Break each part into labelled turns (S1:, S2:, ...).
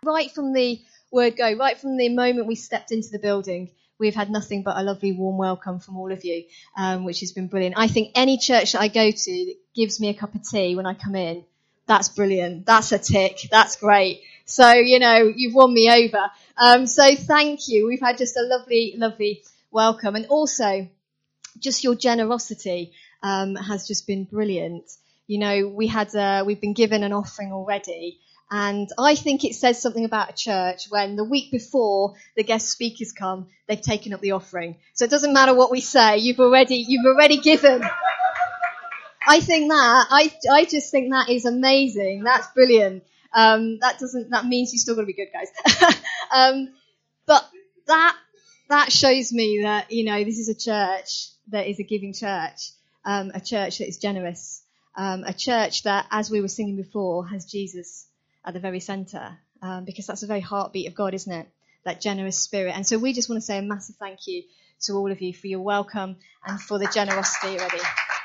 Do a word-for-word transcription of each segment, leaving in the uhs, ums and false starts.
S1: Right from the word go, right from the moment we stepped into the building, we've had nothing but a lovely warm welcome from all of you, um, which has been brilliant. I think any church that I go to that gives me a cup of tea when I come in, that's brilliant. That's a tick. That's great. So, you know, you've won me over. Um, so thank you. We've had just a lovely, lovely welcome. And also, just your generosity um, has just been brilliant. You know, we had uh, we've been given an offering already. And I think it says something about a church when the week before the guest speakers come, they've taken up the offering. So it doesn't matter what we say, you've already you've already given. I think that I I just think that is amazing. That's brilliant. Um, that doesn't that means you still got to be good, guys. um, but that that shows me that, you know, this is a church that is a giving church, um, a church that is generous, um, a church that, as we were singing before, has Jesus at the very centre, um, because that's the very heartbeat of God, isn't it? That generous spirit. And so we just want to say a massive thank you to all of you for your welcome and for the generosity already.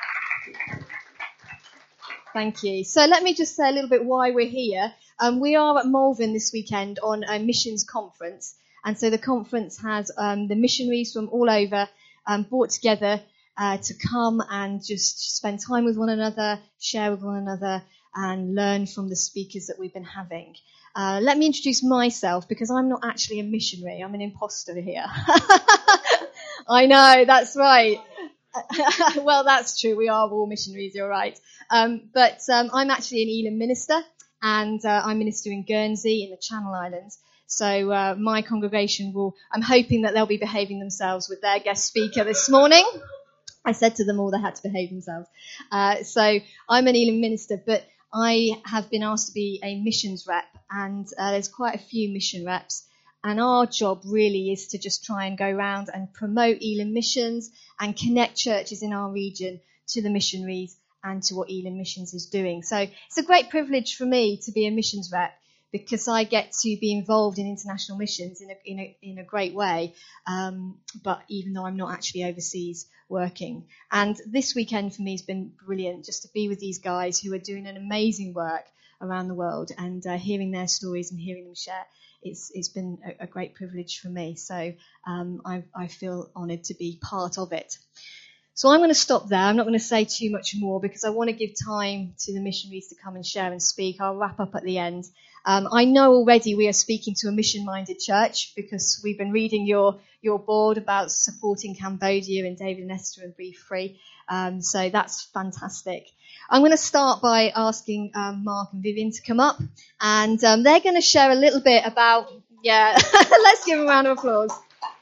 S1: Thank you. So let me just say a little bit why we're here. Um, we are at Malvern this weekend on a missions conference. And so the conference has um, the missionaries from all over um, brought together uh, to come and just spend time with one another, share with one another, and learn from the speakers that we've been having. Uh, let me introduce myself, because I'm not actually a missionary. I'm an imposter here. I know, that's right. Well, that's true. We are all missionaries, you're right. Um, but um, I'm actually an Elim minister, and uh, I minister in Guernsey in the Channel Islands. So uh, my congregation will, I'm hoping that they'll be behaving themselves with their guest speaker this morning. I said to them all they had to behave themselves. Uh, so I'm an Elim minister, but I have been asked to be a missions rep, and uh, there's quite a few mission reps. And our job really is to just try and go around and promote Elim missions and connect churches in our region to the missionaries and to what Elim Missions is doing. So it's a great privilege for me to be a missions rep, because I get to be involved in international missions in a, in a, in a great way, um, but even though I'm not actually overseas working. And this weekend for me has been brilliant, just to be with these guys who are doing an amazing work around the world, and uh, hearing their stories and hearing them share. It's, it's been a, a great privilege for me. So um, I, I feel honoured to be part of it. So I'm going to stop there. I'm not going to say too much more, because I want to give time to the missionaries to come and share and speak. I'll wrap up at the end. Um, I know already we are speaking to a mission-minded church, because we've been reading your, your board about supporting Cambodia and David and Esther and Be Free. Um, so that's fantastic. I'm going to start by asking um, Mark and Vivian to come up, and um, they're going to share a little bit about, yeah, let's give them a round of applause.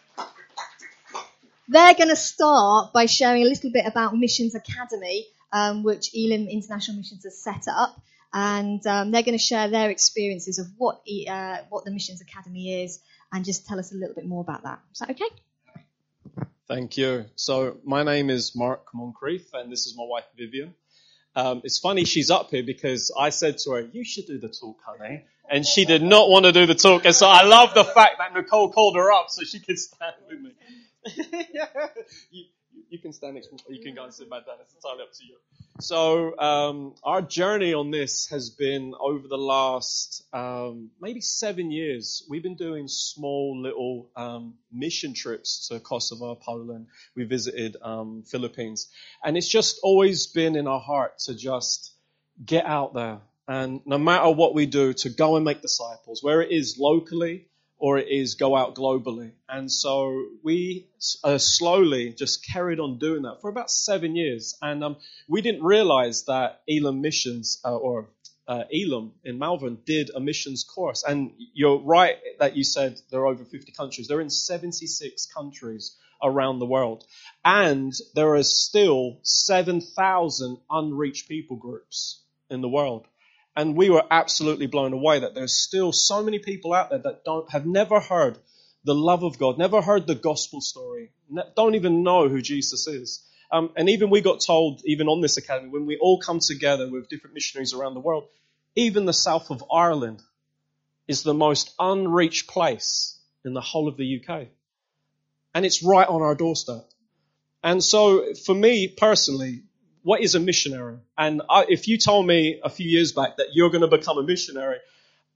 S1: They're going to start by sharing a little bit about Missions Academy, um, which Elim International Missions has set up, and um, they're going to share their experiences of what uh, what the Missions Academy is, and just tell us a little bit more about that. Is that okay?
S2: Thank you. So my name is Mark Moncrief, and this is my wife Vivian. Um, it's funny she's up here, because I said to her, "You should do the talk, honey," and she did not want to do the talk. And so I love the fact that Nicole called her up so she could stand with me. you, you can stand next to me, or you can go and sit back down. It's entirely up to you. So um, our journey on this has been over the last um, maybe seven years. We've been doing small little um, mission trips to Kosovo, Poland. We visited um, Philippines. And it's just always been in our heart to just get out there. And no matter what we do, to go and make disciples, where it is locally or it is go out globally. And so we uh, slowly just carried on doing that for about seven years. And um, we didn't realize that Elim Missions, uh, or uh, Elim in Malvern, did a missions course. And you're right that you said there are over fifty countries. They're in seventy-six countries around the world. And there are still seven thousand unreached people groups in the world. And we were absolutely blown away that there's still so many people out there that don't have never heard the love of God, never heard the gospel story, don't even know who Jesus is. Um, and even we got told, even on this academy, when we all come together with different missionaries around the world, even the south of Ireland is the most unreached place in the whole of the U K. And it's right on our doorstep. And so for me personally, what is a missionary? And I, if you told me a few years back that you're going to become a missionary,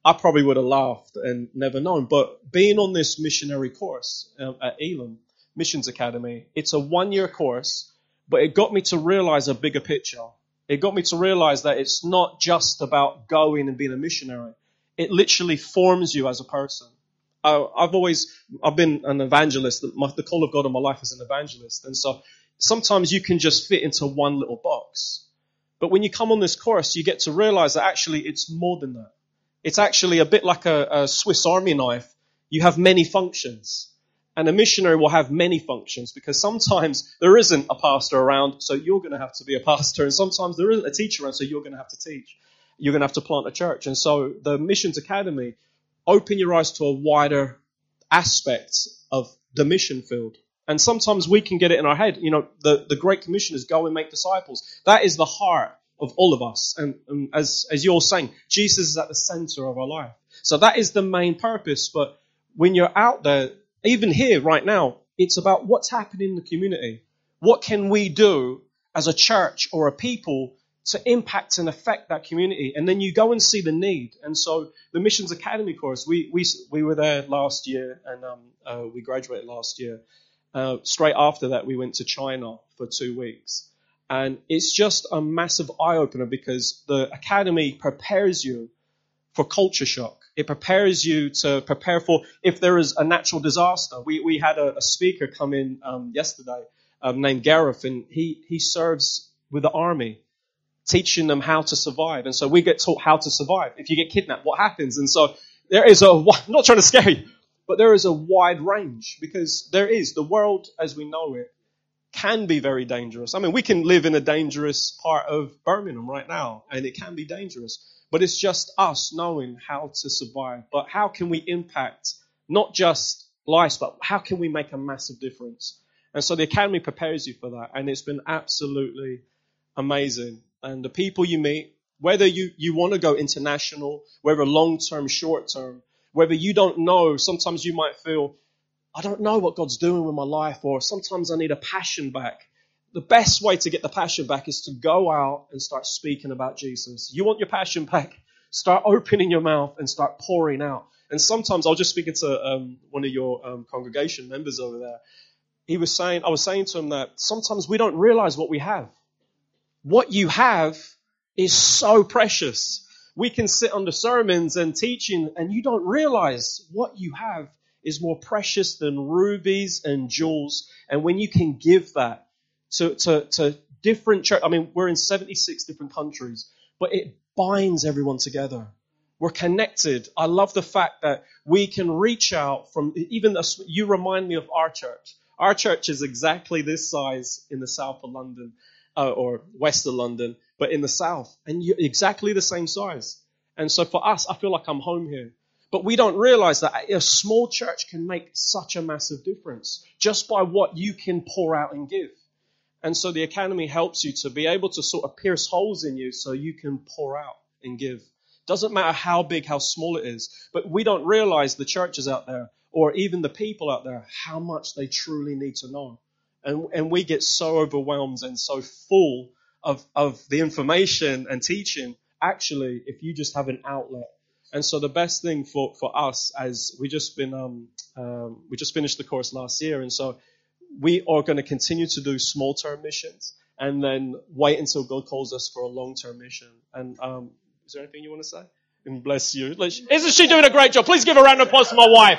S2: I probably would have laughed and never known. But being on this missionary course uh, at Elam Missions Academy, it's a one-year course, but it got me to realize a bigger picture. It got me to realize that it's not just about going and being a missionary. It literally forms you as a person. I, I've always, I've been an evangelist. My, the call of God in my life is an evangelist. And so sometimes you can just fit into one little box. But when you come on this course, you get to realize that actually it's more than that. It's actually a bit like a, a Swiss Army knife. You have many functions. And a missionary will have many functions because sometimes there isn't a pastor around, so you're going to have to be a pastor. And sometimes there isn't a teacher around, so you're going to have to teach. You're going to have to plant a church. And so the Missions Academy, open your eyes to a wider aspect of the mission field. And sometimes we can get it in our head. You know, the, the Great Commission is go and make disciples. That is the heart of all of us. And, and as, as you're saying, Jesus is at the center of our life. So that is the main purpose. But when you're out there, even here right now, it's about what's happening in the community. What can we do as a church or a people to impact and affect that community? And then you go and see the need. And so the Missions Academy course, we we we were there last year and um, uh, we graduated last year. Uh, straight after that, we went to China for two weeks. And it's just a massive eye-opener because the academy prepares you for culture shock. It prepares you to prepare for if there is a natural disaster. We we had a, a speaker come in um, yesterday um, named Gareth, and he, he serves with the army, teaching them how to survive. And so we get taught how to survive. If you get kidnapped, what happens? And so there is a, I'm not trying to scare you, but there is a wide range because there is, the world as we know it can be very dangerous. I mean, we can live in a dangerous part of Birmingham right now, and it can be dangerous. But it's just us knowing how to survive. But how can we impact not just lives, but how can we make a massive difference? And so the Academy prepares you for that. And it's been absolutely amazing. And the people you meet, whether you, you want to go international, whether long-term, short-term, whether you don't know, sometimes you might feel, I don't know what God's doing with my life, or sometimes I need a passion back. The best way to get the passion back is to go out and start speaking about Jesus. You want your passion back? Start opening your mouth and start pouring out. And sometimes I was just speaking to um, one of your um, congregation members over there. He was saying, I was saying to him that sometimes we don't realize what we have. What you have is so precious. We can sit under sermons and teaching, and you don't realize what you have is more precious than rubies and jewels. And when you can give that to, to, to different church, I mean, we're in seventy-six different countries, but it binds everyone together. We're connected. I love the fact that we can reach out from, even a, you remind me of our church. Our church is exactly this size in the south of London, uh, or west of London, but in the south, and you're exactly the same size. And so for us, I feel like I'm home here. But we don't realize that a small church can make such a massive difference just by what you can pour out and give. And so the Academy helps you to be able to sort of pierce holes in you so you can pour out and give. Doesn't matter how big, how small it is. But we don't realize the churches out there or even the people out there, how much they truly need to know. And, and we get so overwhelmed and so full of, of the information and teaching. Actually, if you just have an outlet. And so the best thing for, for us, as we just been, um, um, we just finished the course last year. And so we are going to continue to do small term missions and then wait until God calls us for a long term mission. And, um, is there anything you want to say? And bless you. Isn't she doing a great job? Please give a round of applause to my wife.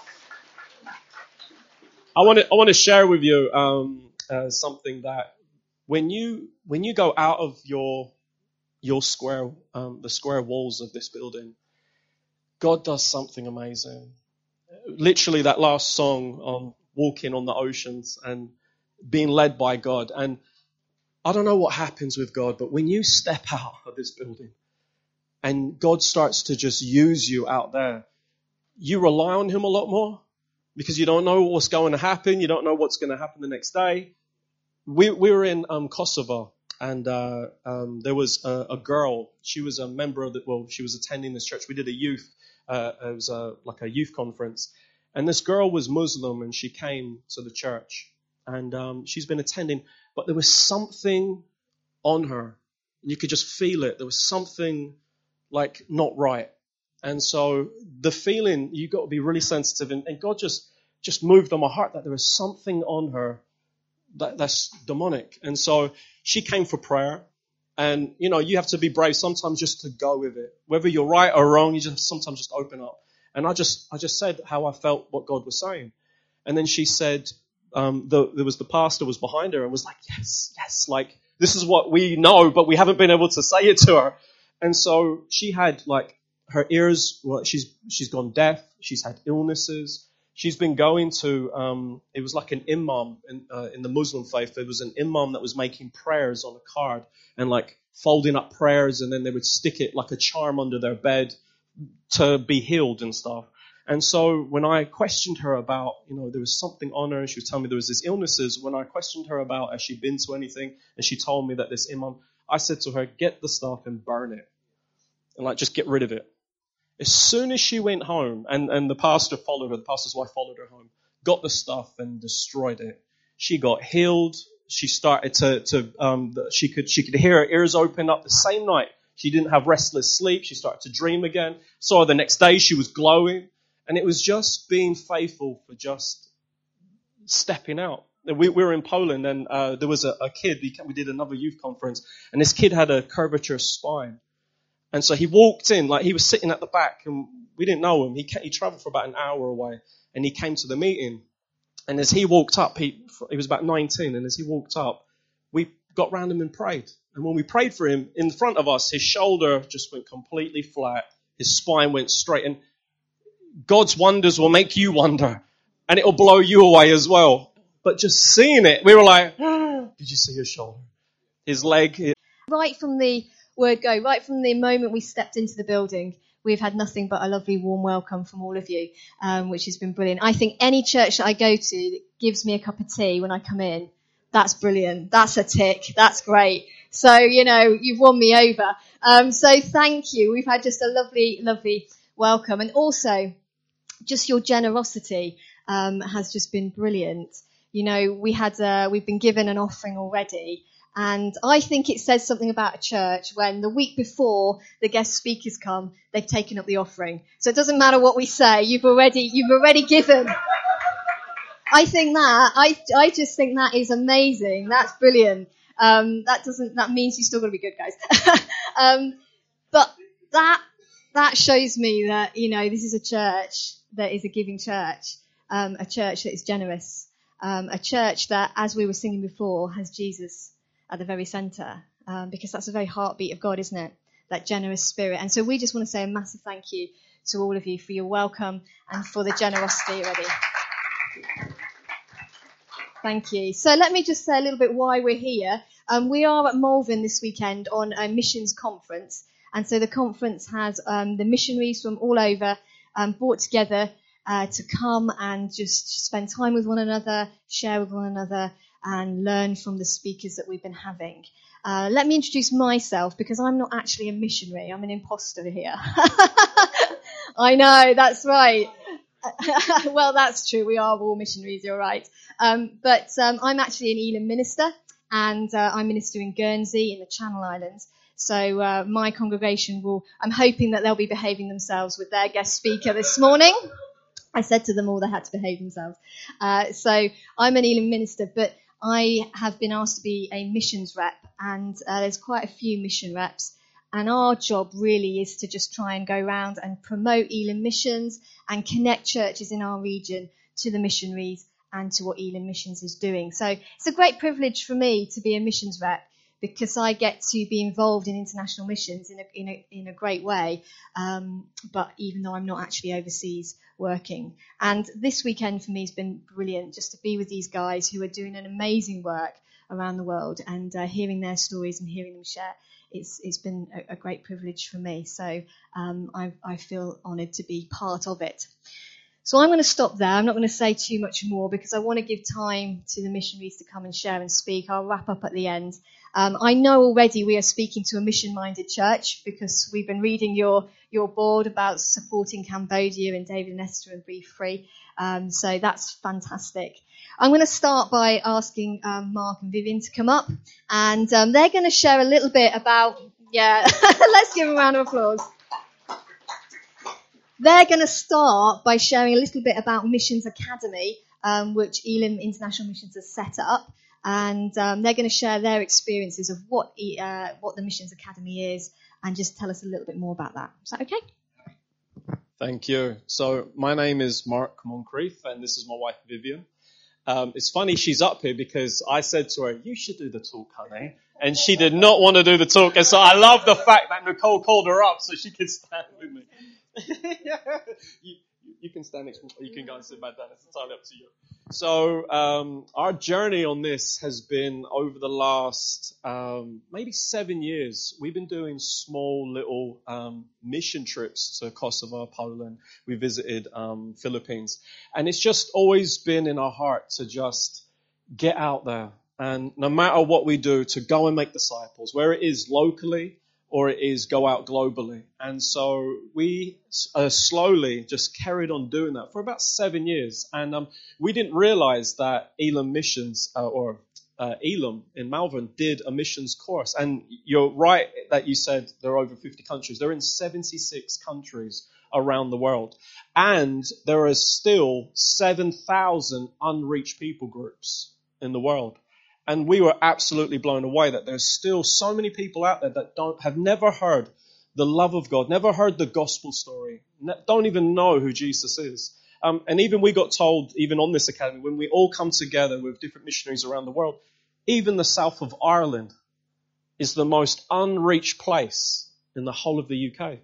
S2: I want to, I want to share with you, um, uh, something that when you, when you go out of your, your square, um, the square walls of this building, God does something amazing. Literally that last song on walking on the oceans and being led by God. And I don't know what happens with God, but when you step out of this building and God starts to just use you out there, you rely on him a lot more because you don't know what's going to happen. You don't know what's going to happen the next day. We, we were in um, Kosovo, and uh, um, there was a, a girl. She was a member of the, well, she was attending this church. We did a youth, uh, it was a, like a youth conference. And this girl was Muslim, and she came to the church. And um, she's been attending, but there was something on her. And you could just feel it. There was something like not right. And so the feeling, you've got to be really sensitive. And, and God just, just moved on my heart that there was something on her that, that's demonic. And so she came for prayer. And, you know, you have to be brave sometimes just to go with it. Whether you're right or wrong, you just sometimes just open up. And I just I just said how I felt, what God was saying. And then she said, um, the, there was the pastor was behind her and was like, yes, yes, like this is what we know, but we haven't been able to say it to her. And so she had like her ears, well, she's she's gone deaf. She's had illnesses. She's been going to, um, it was like an imam in, uh, in the Muslim faith. There was an imam that was making prayers on a card and like folding up prayers, and then they would stick it like a charm under their bed to be healed and stuff. And so when I questioned her about, you know, there was something on her, and she was telling me there was these illnesses. When I questioned her about has she been to anything, and she told me that this imam, I said to her, get the stuff and burn it. And like, just get rid of it. As soon as she went home, and, and the pastor followed her, the pastor's wife followed her home, got the stuff and destroyed it. She got healed. She started to, to um, she could she could hear her ears open up the same night. She didn't have restless sleep. She started to dream again. Saw her the next day, she was glowing. And it was just being faithful for just stepping out. We, we were in Poland, and uh, there was a, a kid, we, we did another youth conference, and this kid had a curvature spine. And so he walked in, like he was sitting at the back, and we didn't know him. He he traveled for about an hour away, and he came to the meeting. And as he walked up, he he was about nineteen, and as he walked up, we got round him and prayed. And when we prayed for him, in front of us, his shoulder just went completely flat. His spine went straight. And God's wonders will make you wonder, and it will blow you away as well. But just seeing it, we were like, ah, did you see his shoulder? His leg. His...
S1: Right from the word go, right from the moment we stepped into the building, we've had nothing but a lovely warm welcome from all of you, um, which has been brilliant. I think any church that I go to that gives me a cup of tea when I come in, that's brilliant. That's a tick. That's great. So, you know, you've won me over. Um, so thank you. We've had just a lovely, lovely welcome. And also, just your generosity um, has just been brilliant. You know, we had uh, we've been given an offering already. And I think it says something about a church when the week before the guest speakers come, they've taken up the offering. So it doesn't matter what we say, you've already you've already given. I think that I I just think that is amazing. That's brilliant. Um, that doesn't that means you still got to be good, guys. um, but that that shows me that, you know, this is a church that is a giving church, um, a church that is generous, um, a church that, as we were singing before, has Jesus at the very centre, um, because that's the very heartbeat of God, isn't it? That generous spirit. And so we just want to say a massive thank you to all of you for your welcome and for the generosity already. Thank you. So let me just say a little bit why we're here. Um, we are at Malvern this weekend on a missions conference. And so the conference has um, the missionaries from all over um, brought together uh, to come and just spend time with one another, share with one another, and learn from the speakers that we've been having. Uh, let me introduce myself, because I'm not actually a missionary. I'm an imposter here. I know, that's right. Well, that's true. We are all missionaries, you're right. Um, but um, I'm actually an Elim minister, and uh, I minister in Guernsey in the Channel Islands. So uh, my congregation will, I'm hoping that they'll be behaving themselves with their guest speaker this morning. I said to them all they had to behave themselves. Uh, so I'm an Elim minister, but I have been asked to be a missions rep, and uh, there's quite a few mission reps. And our job really is to just try and go around and promote Elim missions and connect churches in our region to the missionaries and to what Elim Missions is doing. So it's a great privilege for me to be a missions rep, because I get to be involved in international missions in a, in a, in a great way, um, but even though I'm not actually overseas working. And this weekend for me has been brilliant, just to be with these guys who are doing an amazing work around the world, and uh, hearing their stories and hearing them share. It's, it's been a, a great privilege for me. So um, I, I feel honoured to be part of it. So I'm going to stop there. I'm not going to say too much more, because I want to give time to the missionaries to come and share and speak. I'll wrap up at the end. Um, I know already we are speaking to a mission-minded church, because we've been reading your, your board about supporting Cambodia and David and Esther and Be Free. Um, so that's fantastic. I'm going to start by asking um, Mark and Vivian to come up, and um, they're going to share a little bit about, yeah, let's give them a round of applause. they're going to start by sharing a little bit about Missions Academy, um, which Elim International Missions has set up. And um, they're going to share their experiences of what uh, what the Missions Academy is and just tell us a little bit more about that. Is that okay?
S2: Thank you. So my name is Mark Moncrief, and this is my wife, Vivian. Um, it's funny she's up here because I said to her, you should do the talk, honey. And she did not want to do the talk. And so I love the fact that Nicole called her up so she could stand with me. you, you can stand next to me, or you can go and sit back down. It's entirely up to you. So um, our journey on this has been over the last um, maybe seven years. We've been doing small little um, mission trips to Kosovo, Poland. We visited um, Philippines. And it's just always been in our heart to just get out there. And no matter what we do, to go and make disciples, where it is locally or it is go out globally. And so we uh, slowly just carried on doing that for about seven years. And um, we didn't realize that Elim Missions, uh, or uh, Elim in Malvern, did a missions course. And you're right that you said there are over fifty countries. They're in seventy-six countries around the world. And there are still seven thousand unreached people groups in the world. And we were absolutely blown away that there's still so many people out there that don't have never heard the love of God, never heard the gospel story, don't even know who Jesus is. Um, and even we got told, even on this academy, when we all come together with different missionaries around the world, even the south of Ireland is the most unreached place in the whole of the U K.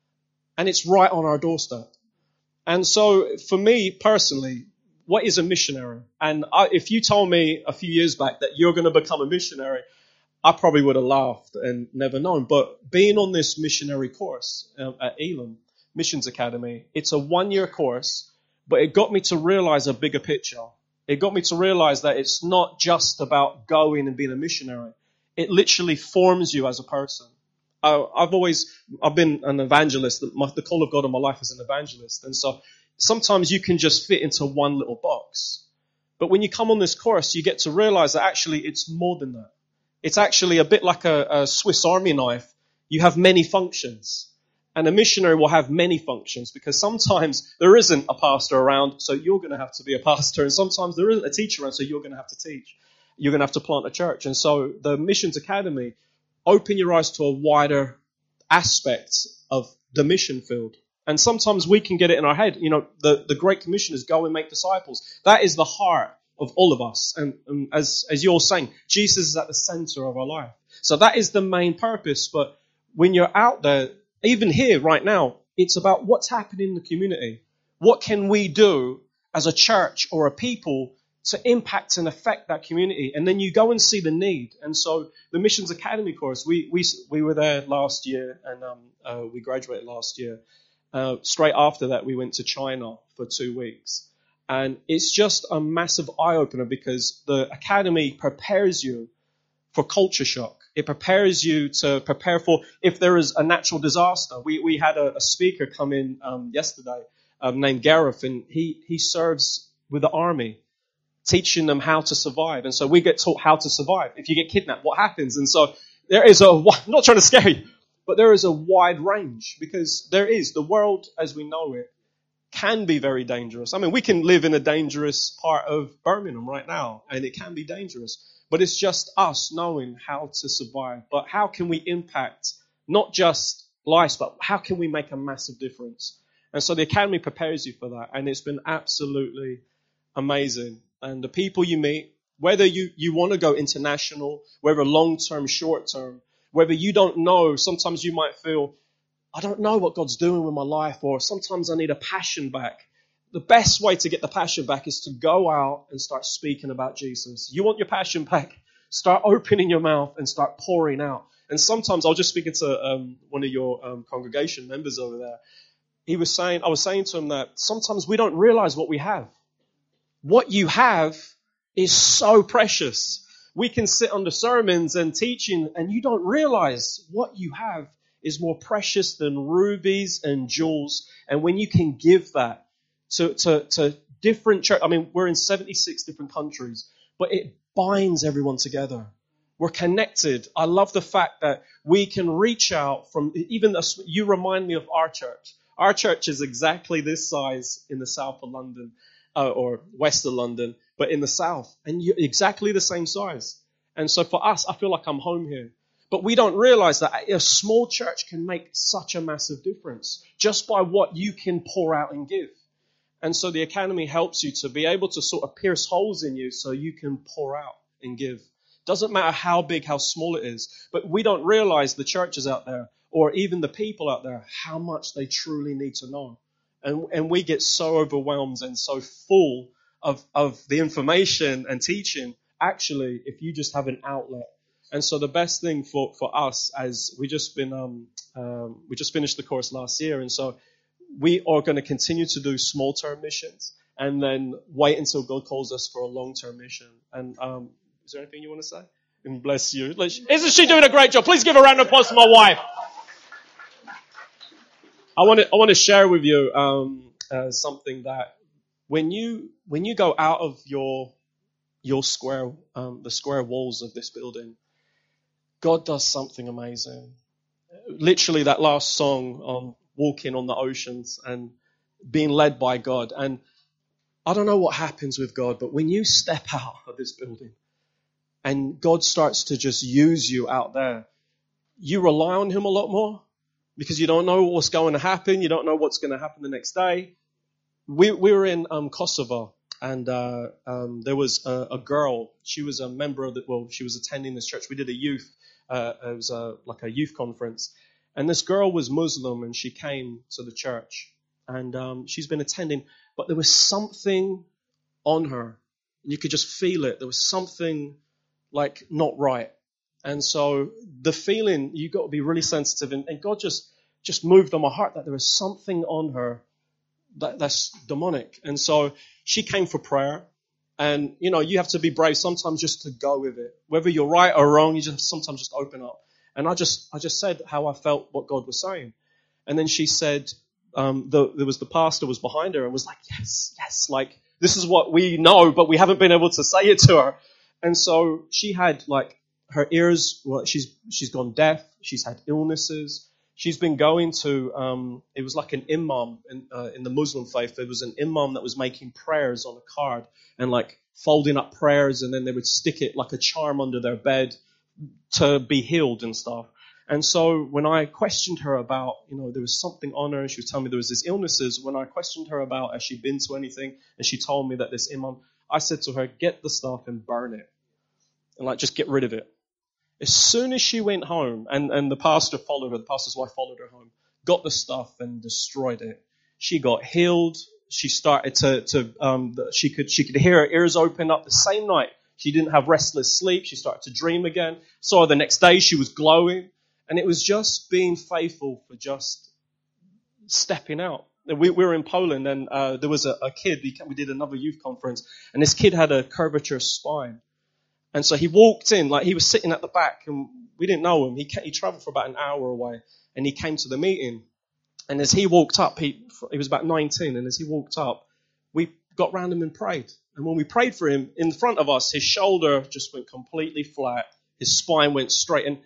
S2: And it's right on our doorstep. And so for me personally, what is a missionary? And I, if you told me a few years back that you're going to become a missionary, I probably would have laughed and never known. But being on this missionary course uh, at Elim Missions Academy, it's a one-year course, but it got me to realize a bigger picture. It got me to realize that it's not just about going and being a missionary. It literally forms you as a person. I, I've always, I've been an evangelist. My, the call of God in my life is an evangelist. And so sometimes you can just fit into one little box. But when you come on this course, you get to realize that actually it's more than that. It's actually a bit like a, a Swiss Army knife. You have many functions. And a missionary will have many functions because sometimes there isn't a pastor around, so you're going to have to be a pastor. And sometimes there isn't a teacher around, so you're going to have to teach. You're going to have to plant a church. And so the Missions Academy, open your eyes to a wider aspect of the mission field. And sometimes we can get it in our head. You know, the, the Great Commission is go and make disciples. That is the heart of all of us. And, and as, as you're saying, Jesus is at the center of our life. So that is the main purpose. But when you're out there, even here right now, it's about what's happening in the community. What can we do as a church or a people to impact and affect that community? And then you go and see the need. And so the Missions Academy course, we we we were there last year and um, uh, we graduated last year. Uh, straight after that, we went to China for two weeks. And it's just a massive eye-opener because the academy prepares you for culture shock. It prepares you to prepare for if there is a natural disaster. We we had a, a speaker come in um, yesterday um, named Gareth, and he, he serves with the army, teaching them how to survive. And so we get taught how to survive. If you get kidnapped, what happens? And so there is a, I'm not trying to scare you, but there is a wide range because there is, the world as we know it can be very dangerous. I mean, we can live in a dangerous part of Birmingham right now, and it can be dangerous. But it's just us knowing how to survive. But how can we impact not just lives, but how can we make a massive difference? And so the academy prepares you for that. And it's been absolutely amazing. And the people you meet, whether you, you want to go international, whether long-term, short-term, whether you don't know, sometimes you might feel, I don't know what God's doing with my life, or sometimes I need a passion back. The best way to get the passion back is to go out and start speaking about Jesus. You want your passion back? Start opening your mouth and start pouring out. And sometimes I was just speaking to um, one of your um, congregation members over there. He was saying, I was saying to him that sometimes we don't realize what we have. What you have is so precious. We can sit under sermons and teaching, and you don't realize what you have is more precious than rubies and jewels. And when you can give that to, to, to different church, I mean, we're in seventy-six different countries, but it binds everyone together. We're connected. I love the fact that we can reach out from, even, you remind me of our church. Our church is exactly this size in the south of London, uh, or west of London, but in the south, and you're exactly the same size. And so for us, I feel like I'm home here. But we don't realize that a small church can make such a massive difference just by what you can pour out and give. And so the Academy helps you to be able to sort of pierce holes in you so you can pour out and give. Doesn't matter how big, how small it is. But we don't realize the churches out there, or even the people out there, how much they truly need to know. And, and we get so overwhelmed and so full of, of the information and teaching, actually, if you just have an outlet. And so the best thing for, for us, as we just been um, um, we just finished the course last year, and so we are going to continue to do small-term missions and then wait until God calls us for a long-term mission. And um, is there anything you want to say? And bless you. Isn't she doing a great job? Please give a round of applause to my wife. I want to I want to share with you um, uh, something that when you when you go out of your your square um, the square walls of this building, God does something amazing. Literally, that last song on walking on the oceans and being led by God. And I don't know what happens with God, but when you step out of this building and God starts to just use you out there, you rely on him a lot more because you don't know what's going to happen. You don't know what's going to happen the next day. We, we were in um, Kosovo, and uh, um, there was a, a girl. She was a member of the, well, she was attending this church. We did a youth, uh, it was a, like a youth conference. And this girl was Muslim, and she came to the church. And um, she's been attending, but there was something on her. You could just feel it. There was something like not right. And so the feeling, you got to be really sensitive. And, and God just, just moved on my heart that there was something on her that, that's demonic. And so she came for prayer. And, you know, you have to be brave sometimes just to go with it. Whether you're right or wrong, you just sometimes just open up. And I just I just said how I felt, what God was saying. And then she said, um, the, there was the pastor was behind her and was like, yes, yes, like this is what we know, but we haven't been able to say it to her. And so she had like her ears, well, she's she's gone deaf. She's had illnesses. She's been going to, um, it was like an imam in, uh, in the Muslim faith. There was an imam that was making prayers on a card and like folding up prayers, and then they would stick it like a charm under their bed to be healed and stuff. And so when I questioned her about, you know, there was something on her, and she was telling me there was these illnesses. When I questioned her about, has she been to anything? And she told me that this imam, I said to her, get the stuff and burn it. And like, just get rid of it. As soon as she went home, and, and the pastor followed her, the pastor's wife followed her home, got the stuff and destroyed it. She got healed. She started to, to um, she could, she could hear her ears open up the same night. She didn't have restless sleep. She started to dream again. So the next day she was glowing. And it was just being faithful for just stepping out. We, we were in Poland, and uh, there was a, a kid. We, we did another youth conference, and this kid had a curvature spine. And so he walked in, like he was sitting at the back, and we didn't know him. He, he traveled for about an hour away, and he came to the meeting. And as he walked up, he, he was about nineteen, and as he walked up, we got round him and prayed. And when we prayed for him, in front of us, his shoulder just went completely flat. His spine went straight. And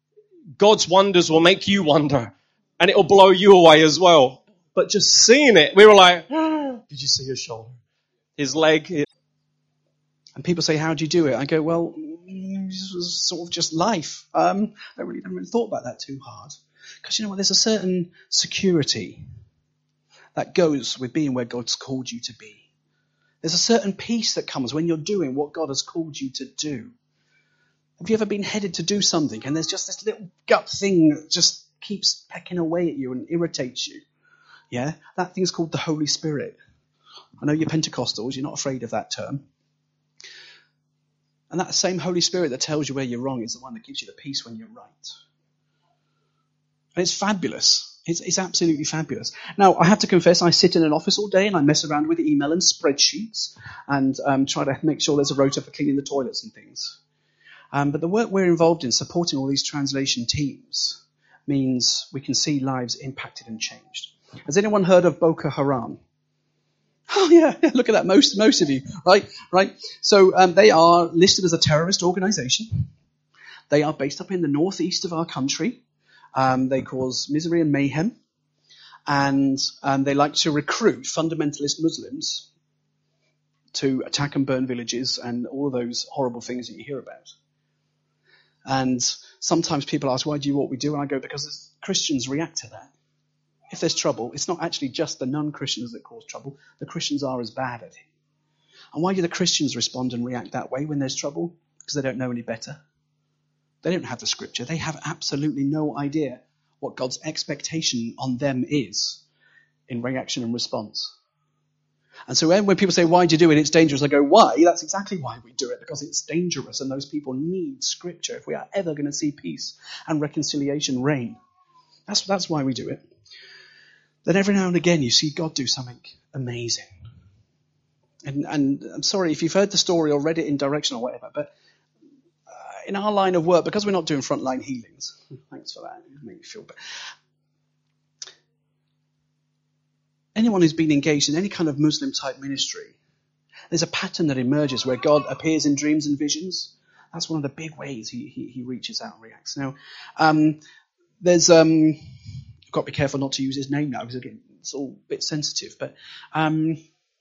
S2: God's wonders will make you wonder, and it will blow you away as well. But just seeing it, we were like, oh, did you see his shoulder? His leg. His...
S3: And people say, how do you do it? I go, well, this was sort of just life. Um, I really haven't really thought about that too hard. Because you know what, there's a certain security that goes with being where God's called you to be. There's a certain peace that comes when you're doing what God has called you to do. Have you ever been headed to do something and there's just this little gut thing that just keeps pecking away at you and irritates you? Yeah, that thing's called the Holy Spirit. I know you're Pentecostals, you're not afraid of that term. And that same Holy Spirit that tells you where you're wrong is the one that gives you the peace when you're right. And it's fabulous. It's, it's absolutely fabulous. Now, I have to confess, I sit in an office all day and I mess around with email and spreadsheets and um, try to make sure there's a rota for cleaning the toilets and things. Um, but the work we're involved in, supporting all these translation teams, means we can see lives impacted and changed. Has anyone heard of Boko Haram? Oh yeah, yeah, look at that, most most of you, right? Right. So um, they are listed as a terrorist organisation. They are based up in the northeast of our country. Um, they cause misery and mayhem. And um, they like to recruit fundamentalist Muslims to attack and burn villages and all of those horrible things that you hear about. And sometimes people ask, why do you do what we do? And I go, because Christians react to that. If there's trouble, it's not actually just the non-Christians that cause trouble. The Christians are as bad at it. And why do the Christians respond and react that way when there's trouble? Because they don't know any better. They don't have the scripture. They have absolutely no idea what God's expectation on them is in reaction and response. And so when people say, why do you do it? It's dangerous. I go, why? That's exactly why we do it, because it's dangerous and those people need scripture if we are ever going to see peace and reconciliation reign. That's, that's why we do it. Then every now and again you see God do something amazing. And, and I'm sorry if you've heard the story or read it in Direction or whatever, but uh, in our line of work, because we're not doing frontline healings, thanks for that, it made me feel better. Anyone who's been engaged in any kind of Muslim-type ministry, there's a pattern that emerges where God appears in dreams and visions. That's one of the big ways he he, he reaches out and reacts. Now, um, there's um, I've got to be careful not to use his name now because again, it's all a bit sensitive. But um,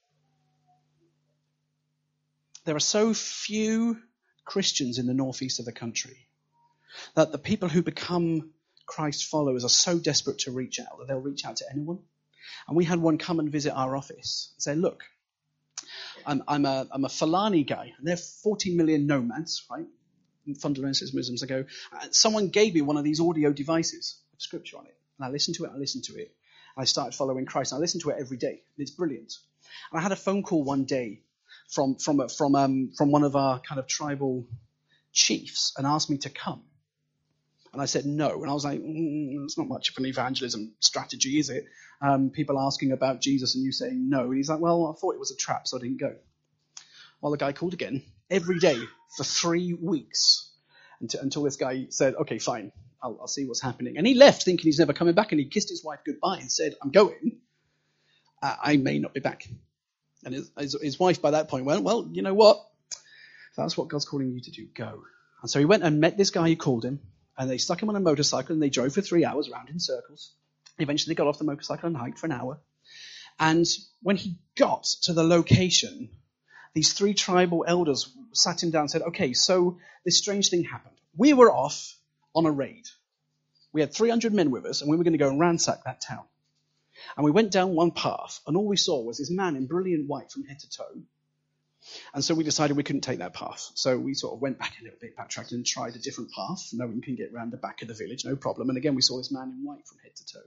S3: there are so few Christians in the northeast of the country that the people who become Christ followers are so desperate to reach out that they'll reach out to anyone. And we had one come and visit our office and say, look, I'm, I'm a I'm a Fulani guy, and they're forty million nomads, right? Fundamentalist Muslims. I go, someone gave me one of these audio devices with scripture on it, and I listened to it, I listened to it, and I started following Christ, and I listen to it every day, and it's brilliant. And I had a phone call one day from from a, from um from one of our kind of tribal chiefs, and asked me to come. And I said no. And I was like, mm, it's not much of an evangelism strategy, is it? Um, people asking about Jesus and you saying no. And he's like, well, I thought it was a trap, so I didn't go. Well, the guy called again every day for three weeks until, until this guy said, okay, fine, I'll, I'll see what's happening. And he left thinking he's never coming back. And he kissed his wife goodbye and said, I'm going. Uh, I may not be back. And his, his, his wife by that point went, well, you know what? If that's what God's calling you to do, go. And so he went and met this guy who called him. And they stuck him on a motorcycle and they drove for three hours round in circles. Eventually got off the motorcycle and hiked for an hour. And when he got to the location, these three tribal elders sat him down and said, okay, so this strange thing happened. We were off on a raid. We had three hundred men with us and we were going to go and ransack that town. And we went down one path and all we saw was this man in brilliant white from head to toe. And so we decided we couldn't take that path. So we sort of went back a little bit, backtracked and tried a different path. No one can get around the back of the village, no problem. And again, we saw this man in white from head to toe.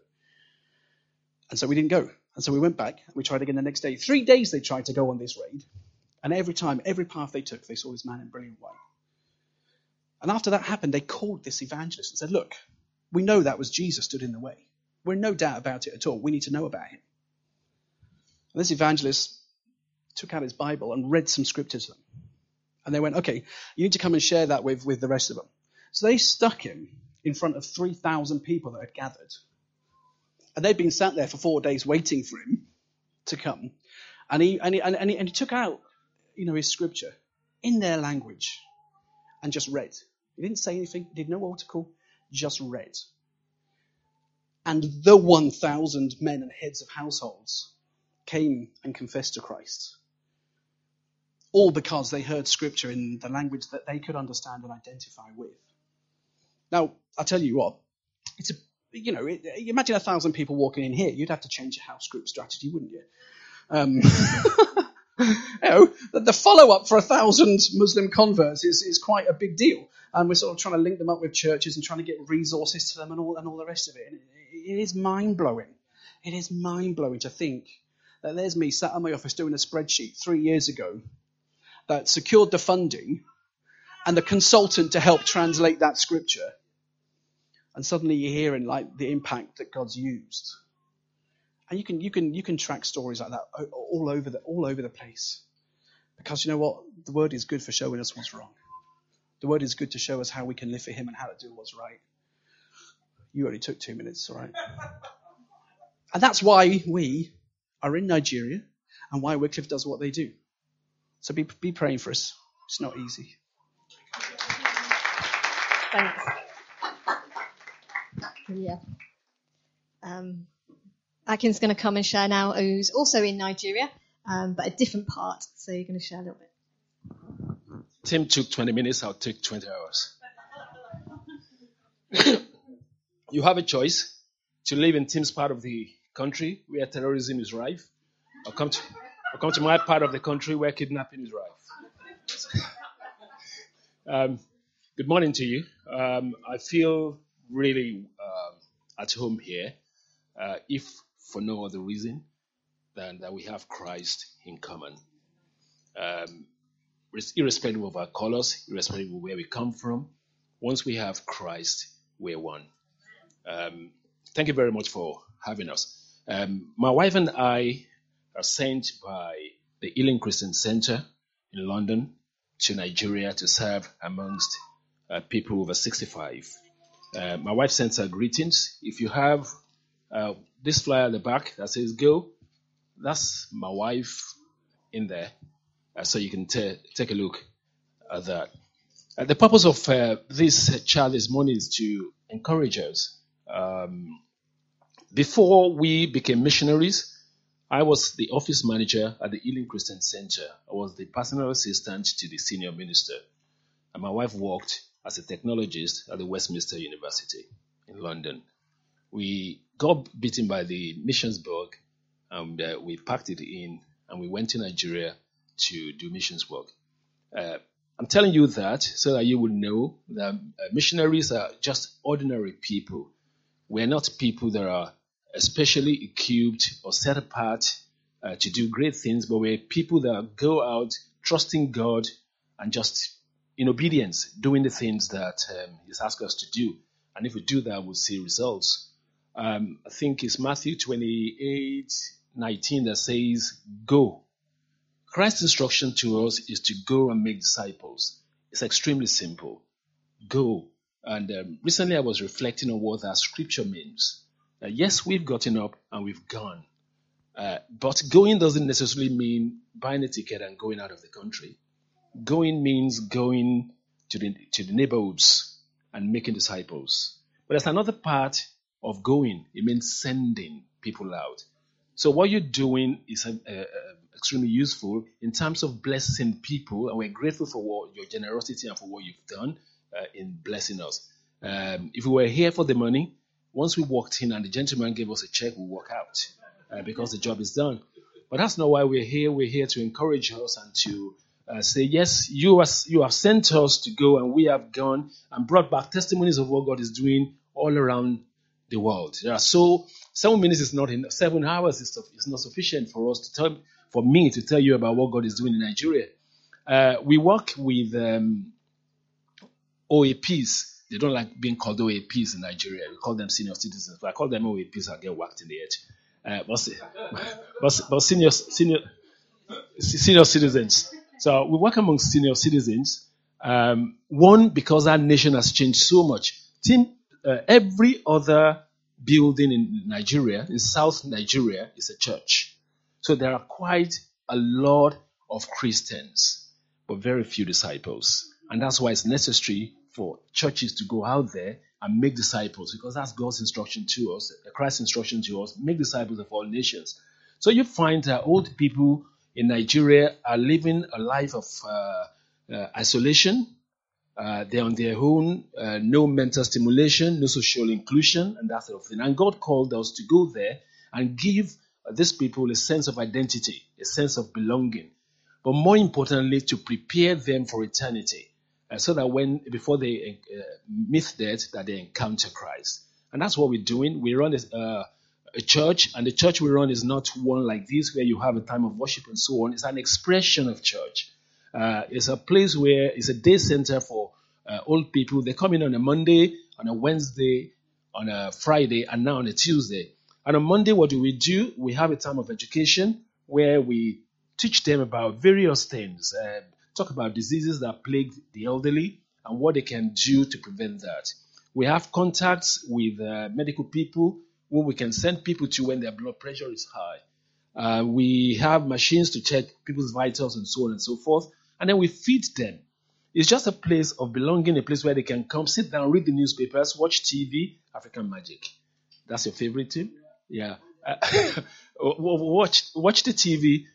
S3: And so we didn't go. And so we went back. We tried again the next day. Three days they tried to go on this raid. And every time, every path they took, they saw this man in brilliant white. And after that happened, they called this evangelist and said, look, we know that was Jesus stood in the way. We're in no doubt about it at all. We need to know about him. And this evangelist took out his Bible and read some scripture to them. And they went, okay, you need to come and share that with, with the rest of them. So they stuck him in front of three thousand people that had gathered. And they'd been sat there for four days waiting for him to come. And he, and he, and he, and he took out, you know, his scripture in their language and just read. He didn't say anything, he did no article, just read. And the one thousand men and heads of households came and confessed to Christ. All because they heard scripture in the language that they could understand and identify with. Now, I'll tell you what, it's a, you know, it, imagine a thousand people walking in here. You'd have to change your house group strategy, wouldn't you? Um, you know, the, the follow-up for a thousand Muslim converts is, is quite a big deal. And we're sort of trying to link them up with churches and trying to get resources to them and all and all the rest of it. And it, it is mind-blowing. It is mind-blowing to think that there's me sat in my office doing a spreadsheet three years ago that secured the funding and the consultant to help translate that scripture. And suddenly you're hearing like the impact that God's used. And you can you can you can track stories like that all over the all over the place. Because you know what? The word is good for showing us what's wrong. The word is good to show us how we can live for him and how to do what's right. You only took two minutes, all right? And that's why we are in Nigeria and why Wycliffe does what they do. So be be praying for us. It's not easy.
S1: Thanks. Yeah. Um, Akin's going to come and share now, who's also in Nigeria, um, but a different part. So you're going to share a little bit.
S4: Tim took twenty minutes, I'll take twenty hours. You have a choice to live in Tim's part of the country where terrorism is rife, or come to, or come to my part of the country where kidnapping is rife. um, good morning to you. Um, I feel really um, at home here, uh, if for no other reason than that we have Christ in common. Um, irrespective of our colors, irrespective of where we come from, once we have Christ, we're one. Um, thank you very much for having us. Um, my wife and I are sent by the Ealing Christian Center in London to Nigeria to serve amongst uh, people over sixty-five. Uh, my wife sends her greetings. If you have uh, this flyer at the back that says go, that's my wife in there. Uh, so you can t- take a look at that. Uh, the purpose of uh, this chat this morning is to encourage us. Um, before we became missionaries, I was the office manager at the Ealing Christian Center. I was the personal assistant to the senior minister. And my wife worked as a technologist at the Westminster University in London. We got bitten by the missions bug, and uh, we packed it in, and we went to Nigeria to do missions work. Uh, I'm telling you that so that you will know that uh, missionaries are just ordinary people. We're not people that are especially equipped or set apart uh, to do great things, but we're people that go out trusting God and just in obedience doing the things that um, He's asked us to do. And if we do that, we'll see results. Um, I think it's Matthew twenty-eight nineteen that says, go. Christ's instruction to us is to go and make disciples. It's extremely simple. Go. And um, recently I was reflecting on what that scripture means. Uh, yes, we've gotten up and we've gone. Uh, but going doesn't necessarily mean buying a ticket and going out of the country. Going means going to the, to the neighborhoods and making disciples. But there's another part of going. It means sending people out. So what you're doing is a, a, a extremely useful in terms of blessing people, and we're grateful for what, your generosity and for what you've done uh, in blessing us. Um, if we were here for the money, once we walked in and the gentleman gave us a check, we walk out uh, because the job is done. But that's not why we're here. We're here to encourage us and to uh, say, yes, you, are, you have sent us to go, and we have gone and brought back testimonies of what God is doing all around the world. There are so seven minutes is not enough. Seven hours is, is not sufficient for us to tell. For me to tell you about what God is doing in Nigeria. Uh, we work with um, O A Ps. They don't like being called O A Ps in Nigeria. We call them senior citizens. If I call them O A Ps, I'll get whacked in the head. Uh, but, but, but senior, senior, senior citizens. So we work among senior citizens. Um, one, because our nation has changed so much. Tim, uh, every other building in Nigeria, in South Nigeria, is a church. So there are quite a lot of Christians, but very few disciples. And that's why it's necessary for churches to go out there and make disciples, because that's God's instruction to us, Christ's instruction to us, make disciples of all nations. So you find that old people in Nigeria are living a life of uh, uh, isolation. Uh, they're on their own, uh, no mental stimulation, no social inclusion, and that sort of thing. And God called us to go there and give these people a sense of identity, a sense of belonging, but more importantly, to prepare them for eternity, uh, so that when before they uh, meet death, that they encounter Christ. And that's what we're doing. We run a, uh, a church, and the church we run is not one like this where you have a time of worship and so on. It's an expression of church. Uh, it's a place where it's a day center for uh, old people. They come in on a Monday, on a Wednesday, on a Friday, and now on a Tuesday. And on Monday, what do we do? We have a time of education where we teach them about various things, uh, talk about diseases that plague the elderly and what they can do to prevent that. We have contacts with uh, medical people who we can send people to when their blood pressure is high. Uh, we have machines to check people's vitals and so on and so forth. And then we feed them. It's just a place of belonging, a place where they can come, sit down, read the newspapers, watch T V, African Magic. That's your favorite team? Yeah. Uh, watch, watch the T V,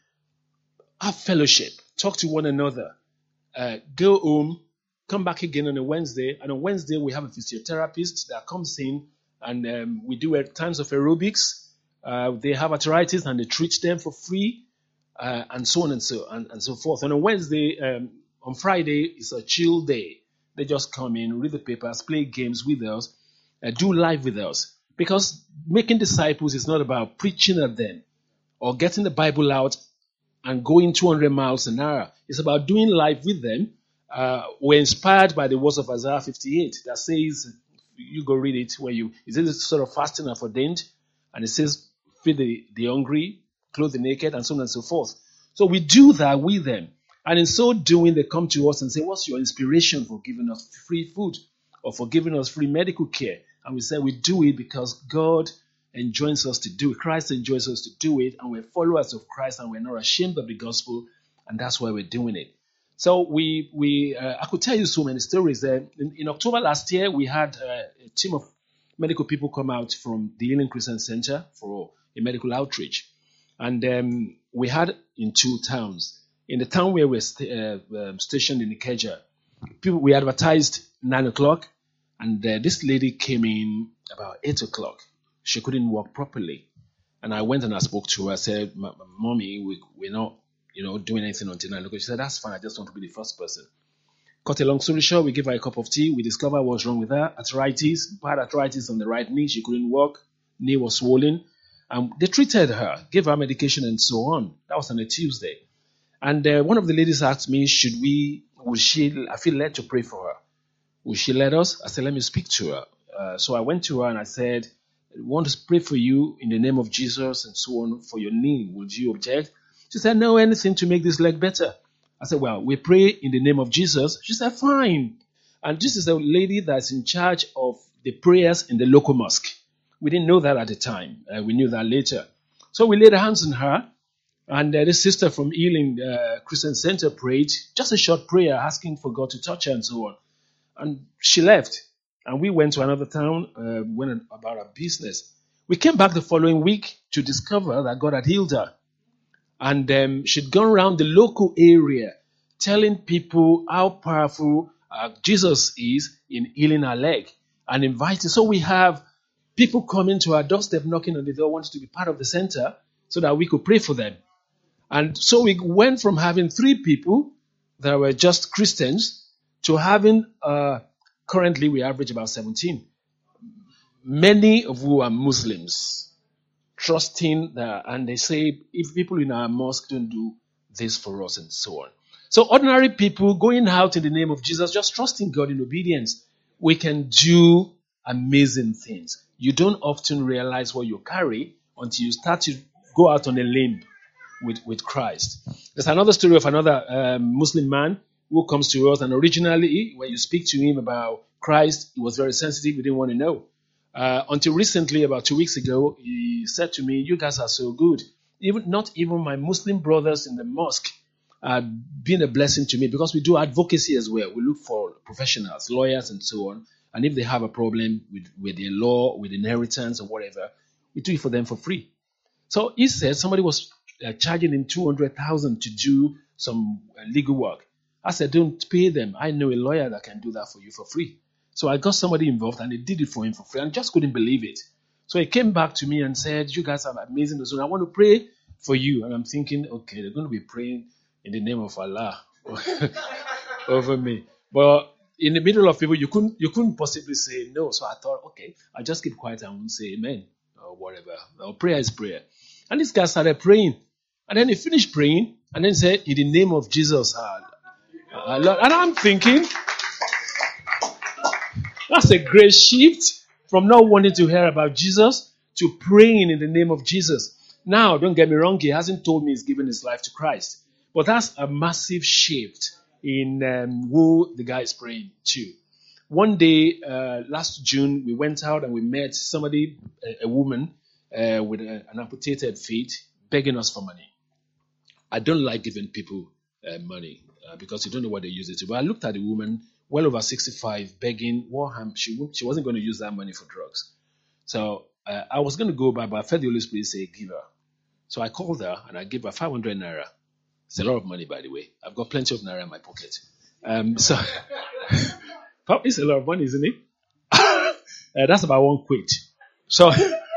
S4: have fellowship, talk to one another, uh, go home, come back again on a Wednesday. And on Wednesday, we have a physiotherapist that comes in and um, we do times of aerobics. Uh, they have arthritis and they treat them for free, uh, and so on and so and, and so forth. On a Wednesday, um, on Friday, it's a chill day. They just come in, read the papers, play games with us, uh, do life with us. Because making disciples is not about preaching at them or getting the Bible out and going two hundred miles an hour. It's about doing life with them. Uh, we're inspired by the words of Isaiah fifty-eight that says, you go read it, where you, it says sort of fasting and ordained, and it says, feed the, the hungry, clothe the naked, and so on and so forth. So we do that with them. And in so doing, they come to us and say, what's your inspiration for giving us free food or for giving us free medical care? And we say we do it because God enjoins us to do it. Christ enjoins us to do it, and we're followers of Christ, and we're not ashamed of the gospel, and that's why we're doing it. So we, we uh, I could tell you so many stories. Uh, in, in October last year, we had uh, a team of medical people come out from the Healing Christian Center for a medical outreach. And um, we had in two towns. In the town where we're st- uh, um, stationed in Ikeja, people, we advertised nine o'clock, and uh, this lady came in about eight o'clock. She couldn't walk properly. And I went and I spoke to her. I said, Mommy, we, we're not you know, doing anything until nine o'clock. She said, that's fine. I just want to be the first person. Cut a long story short, we gave her a cup of tea. We discovered what's wrong with her. Arthritis, bad arthritis on the right knee. She couldn't walk. Knee was swollen. And they treated her, gave her medication and so on. That was on a Tuesday. And uh, one of the ladies asked me, should we, would she, I feel led to pray for her. Would she let us? I said, let me speak to her. Uh, so I went to her and I said, I want to pray for you in the name of Jesus and so on for your knee. Would you object? She said, no, anything to make this leg better. I said, well, we pray in the name of Jesus. She said, fine. And this is a lady that's in charge of the prayers in the local mosque. We didn't know that at the time. Uh, we knew that later. So we laid hands on her. And uh, this sister from Healing uh, Christian Center prayed just a short prayer asking for God to touch her and so on. And she left. And we went to another town, uh, went about our business. We came back the following week to discover that God had healed her. And um, she'd gone around the local area telling people how powerful uh, Jesus is in healing her leg and inviting. So we have people coming to our doorstep, knocking on the door, wanting to be part of the center so that we could pray for them. And so we went from having three people that were just Christians to having, uh, currently we average about seventeen. Many of who are Muslims. Trusting that, and they say, if people in our mosque don't do this for us and so on. So ordinary people going out in the name of Jesus, just trusting God in obedience, we can do amazing things. You don't often realize what you carry until you start to go out on a limb with, with Christ. There's another story of another um, Muslim man who comes to us, and originally, when you speak to him about Christ, he was very sensitive, he didn't want to know. Uh, until recently, about two weeks ago, he said to me, you guys are so good. Even not even my Muslim brothers in the mosque are being a blessing to me because we do advocacy as well. We look for professionals, lawyers and so on. And if they have a problem with, with their law, with inheritance or whatever, we do it for them for free. So he said somebody was uh, charging him two hundred thousand dollars to do some uh, legal work. I said, don't pay them. I know a lawyer that can do that for you for free. So I got somebody involved and they did it for him for free and just couldn't believe it. So he came back to me and said, you guys are amazing. So I want to pray for you. And I'm thinking, okay, they're going to be praying in the name of Allah over me. But in the middle of people, you couldn't you couldn't possibly say no. So I thought, okay, I'll just keep quiet and won't say amen or whatever. Or prayer is prayer. And this guy started praying. And then he finished praying and then said, in the name of Jesus. Uh, uh, Lord. And I'm thinking, that's a great shift from not wanting to hear about Jesus to praying in the name of Jesus. Now, don't get me wrong, he hasn't told me he's given his life to Christ. But that's a massive shift in um, who the guy is praying to. One day, uh, last June, we went out and we met somebody, a, a woman uh, with a, an amputated feet, begging us for money. I don't like giving people uh, money uh, because you don't know what they use it to. But I looked at the woman, well over sixty-five, begging. Warham, she she wasn't going to use that money for drugs. So uh, I was going to go by, but I felt the Holy Spirit say, give her. So I called her and I gave her five hundred naira. It's a lot of money, by the way. I've got plenty of naira in my pocket. Um, so it's a lot of money, isn't it? uh, that's about one quid. So,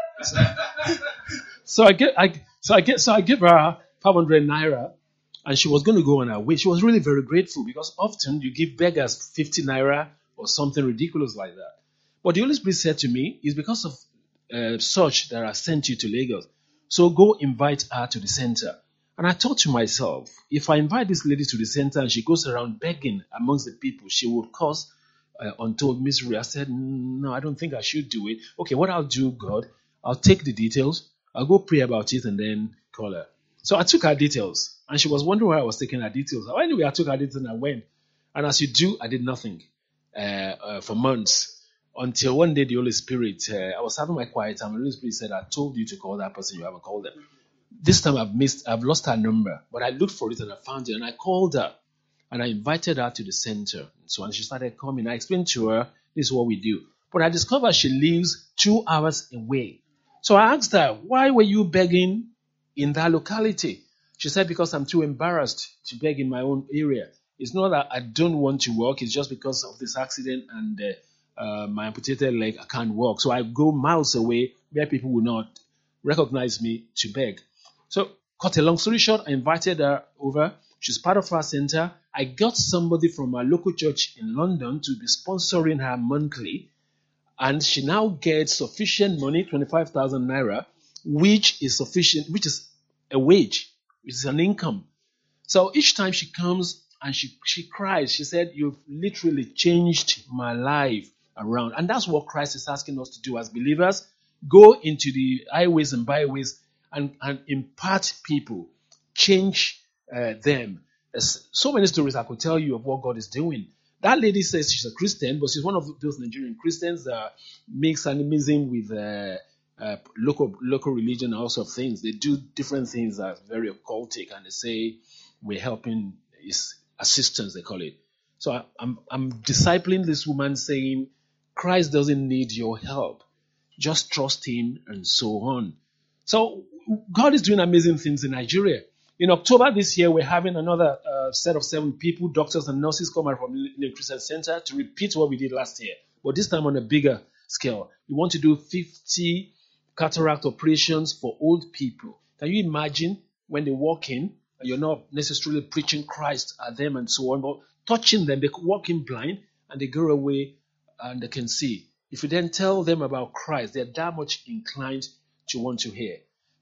S4: so I get, I, so I get, so I give her five hundred naira, and she was going to go on her way. She was really very grateful because often you give beggars fifty naira or something ridiculous like that. But the Holy Spirit said to me, "It's because of uh, such that I sent you to Lagos. So go invite her to the center." And I thought to myself, if I invite this lady to the center and she goes around begging amongst the people, she will cause uh, untold misery. I said, no, I don't think I should do it. Okay, what I'll do, God, I'll take the details, I'll go pray about it and then call her. So I took her details and she was wondering why I was taking her details. So anyway, I took her details and I went. And as you do, I did nothing uh, uh, for months until one day the Holy Spirit, uh, I was having my quiet time and the Holy Spirit said, I told you to call that person, you haven't called them. This time I've missed, I've lost her number, but I looked for it and I found it and I called her and I invited her to the center. So when she started coming, I explained to her, this is what we do. But I discovered she lives two hours away. So I asked her, why were you begging in that locality? She said, because I'm too embarrassed to beg in my own area. It's not that I don't want to work, it's just because of this accident and uh, uh, my amputated leg, I can't walk. So I go miles away where people will not recognize me to beg. So, cut a long story short, I invited her over. She's part of our center. I got somebody from our local church in London to be sponsoring her monthly. And she now gets sufficient money, twenty-five thousand naira, which is sufficient, which is a wage, which is an income. So each time she comes and she, she cries, she said, you've literally changed my life around. And that's what Christ is asking us to do as believers. Go into the highways and byways And, and impart people, change uh, them. There's so many stories I could tell you of what God is doing. That lady says she's a Christian, but she's one of those Nigerian Christians that mix animism with uh, uh, local local religion and all sorts of things. They do different things that are very occultic, and they say we're helping is assistance, they call it. So I, I'm I'm discipling this woman, saying Christ doesn't need your help, just trust Him, and so on. So God is doing amazing things in Nigeria. In October this year, we're having another uh, set of seven people, doctors and nurses, come out from the Christian Center to repeat what we did last year, but this time on a bigger scale. We want to do fifty cataract operations for old people. Can you imagine when they walk in, and you're not necessarily preaching Christ at them and so on, but touching them, they walk in blind and they go away and they can see. If you then tell them about Christ, they're that much inclined to want to hear.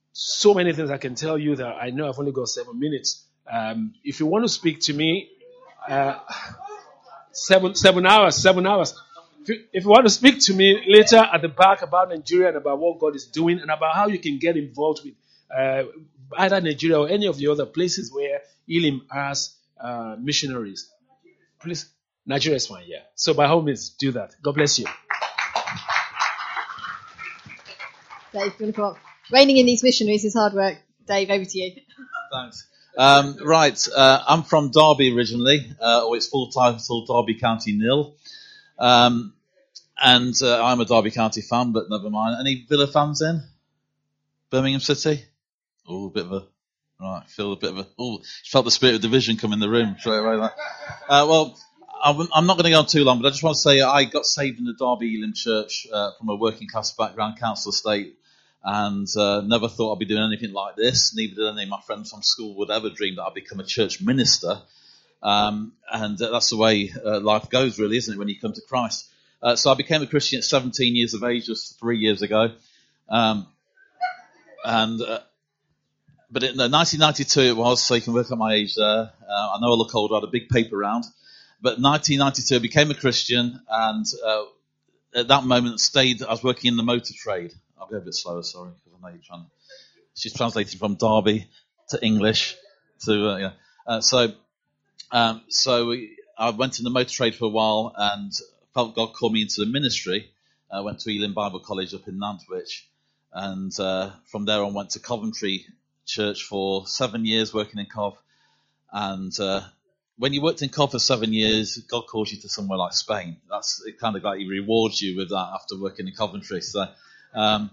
S4: So many things I can tell you that I know I've only got seven minutes. Um, if you want to speak to me, uh, seven seven hours, seven hours. If you, if you want to speak to me later at the back about Nigeria and about what God is doing and about how you can get involved with uh, either Nigeria or any of the other places where Elim has uh, missionaries, please, Nigeria is fine, yeah. So by all means, do that. God bless you.
S1: Dave, you want to come up? Reigning in these missionaries is hard work. Dave, over to you.
S5: Thanks. Um, right, uh, I'm from Derby originally, uh, or it's full title Derby County Nil. Um, and uh, I'm a Derby County fan, but never mind. Any Villa fans in? Birmingham City? Oh, a bit of a, right, feel a bit of a, oh, felt the spirit of division come in the room straight away. Like. Uh, well, I'm, I'm not going to go on too long, but I just want to say I got saved in the Derby Elim Church uh, from a working class background, council estate. And uh, never thought I'd be doing anything like this. Neither did any of my friends from school would ever dream that I'd become a church minister. Um, and uh, that's the way uh, life goes, really, isn't it, when you come to Christ? Uh, so I became a Christian at seventeen years of age, just three years ago. Um, and uh, But in uh, nineteen ninety-two it was, so you can work out my age there. Uh, I know I look older, I had a big paper round. But nineteen ninety-two I became a Christian, and uh, at that moment stayed. I was working in the motor trade. I'll go a bit slower, sorry, because I know you're trying. She's translated from Derby to English to uh, yeah. Uh, so, um, so we, I went in the motor trade for a while and felt God called me into the ministry. I went to Elim Bible College up in Nantwich, and uh, from there on went to Coventry Church for seven years, working in Cov. And uh, when you worked in Cov for seven years, God calls you to somewhere like Spain. That's it, kind of like He rewards you with that after working in Coventry. So. Um,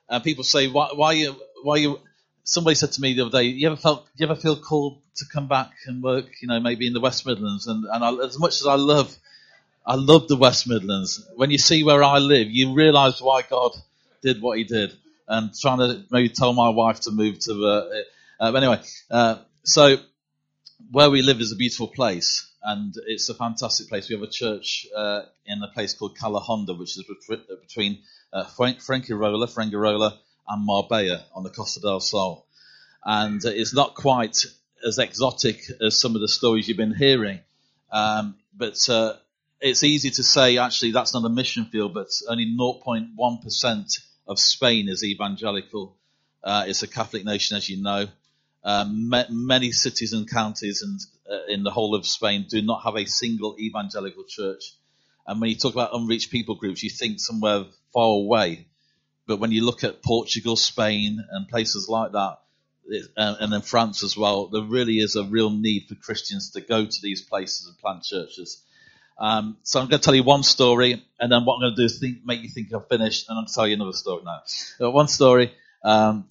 S5: And people say, why, why you, why you, somebody said to me the other day, you ever felt, you ever feel called to come back and work, you know, maybe in the West Midlands? And, and I, as much as I love, I love the West Midlands, when you see where I live, you realise why God did what he did. And trying to maybe tell my wife to move to, uh, uh, anyway, uh, so where we live is a beautiful place, and it's a fantastic place. We have a church uh, in a place called Calahonda, which is between uh, Fuengirola, Fuengirola and Marbella on the Costa del Sol. And it's not quite as exotic as some of the stories you've been hearing, um, but uh, it's easy to say, actually, that's not a mission field, but only zero point one percent of Spain is evangelical. Uh, it's a Catholic nation, as you know. Um, ma- many cities and counties and uh, in the whole of Spain do not have a single evangelical church. And when you talk about unreached people groups, you think somewhere far away. But when you look at Portugal, Spain, and places like that, it, uh, and then France as well, there really is a real need for Christians to go to these places and plant churches. Um, so I'm going to tell you one story, and then what I'm going to do is think, make you think I've finished, and I'm going to tell you another story now. Uh, one story, um,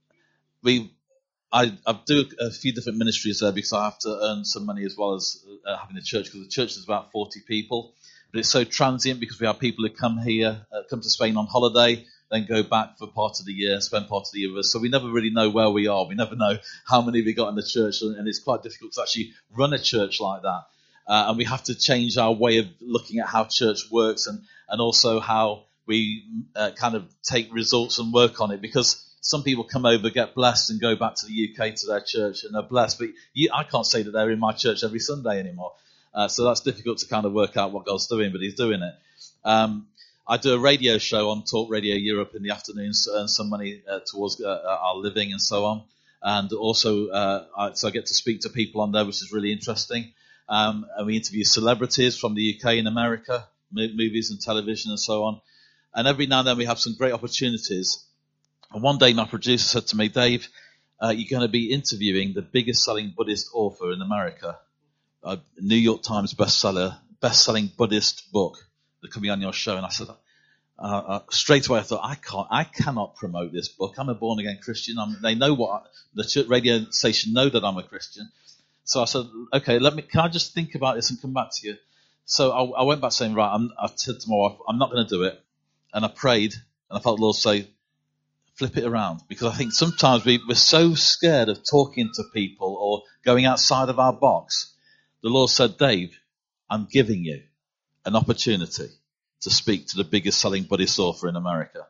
S5: we, I, I do a few different ministries there because I have to earn some money as well as uh, having a church, because the church is about forty people, but it's so transient because we have people who come here, uh, come to Spain on holiday, then go back for part of the year, spend part of the year with us. So we never really know where we are. We never know how many we got in the church, and it's quite difficult to actually run a church like that. Uh, and we have to change our way of looking at how church works, and, and also how we uh, kind of take results and work on it. Because some people come over, get blessed, and go back to the U K to their church, and they're blessed. But you, I can't say that they're in my church every Sunday anymore. Uh, so that's difficult to kind of work out what God's doing, but he's doing it. Um, I do a radio show on Talk Radio Europe in the afternoons to earn some money uh, towards uh, our living and so on. And also, uh, I, so I get to speak to people on there, which is really interesting. Um, and we interview celebrities from the U K and America, movies and television and so on. And every now and then we have some great opportunities. And one day my producer said to me, Dave, uh, you're going to be interviewing the biggest selling Buddhist author in America, a New York Times bestseller, best-selling Buddhist book that could be on your show. And I said, uh, uh, straight away I thought, I can't, I cannot promote this book. I'm a born-again Christian. I'm, they know what, the church radio station know that I'm a Christian. So I said, okay, let me, can I just think about this and come back to you? So I, I went back saying, right, I'm, I said to my wife, I'm not going to do it. And I prayed, and I felt the Lord say, flip it around. Because I think sometimes we, we're so scared of talking to people or going outside of our box. The Lord said, Dave, I'm giving you an opportunity to speak to the biggest selling Buddhist author in America.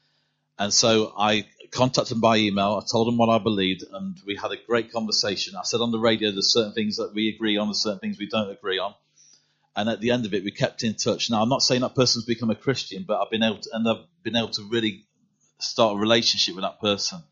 S5: And so I contacted him by email. I told him what I believed, and we had a great conversation. I said on the radio, there's certain things that we agree on, there's certain things we don't agree on. And at the end of it, we kept in touch. Now, I'm not saying that person's become a Christian, but I've been able to, and I've been able to really start a relationship with that person.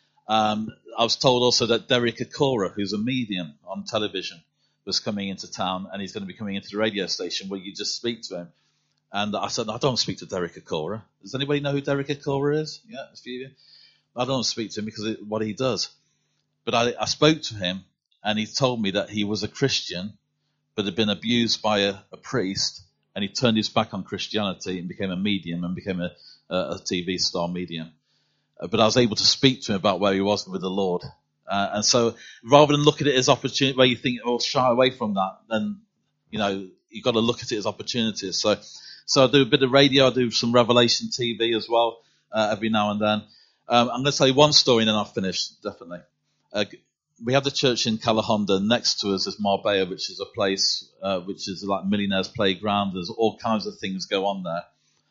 S5: Um, I was told also that Derek Akora, who's a medium on television, was coming into town, and he's going to be coming into the radio station where you just speak to him. And I said, I don't speak to Derek Akora. Does anybody know who Derek Akora is? Yeah, a few of you. I don't speak to him because of what he does. But I, I spoke to him, and he told me that he was a Christian, but had been abused by a, a priest, and he turned his back on Christianity and became a medium and became a, a, a T V star medium. Uh, but I was able to speak to him about where he was with the Lord. Uh, and so rather than look at it as opportunity, where you think, oh, shy away from that, then, you know, you've got to look at it as opportunities. So, so I do a bit of radio, I do some Revelation T V as well, uh, every now and then. Um, I'm going to tell you one story and then I'll finish, definitely. Uh, we have the church in Calahonda. Next to us is Marbella, which is a place uh, which is like millionaires' playground. There's all kinds of things go on there.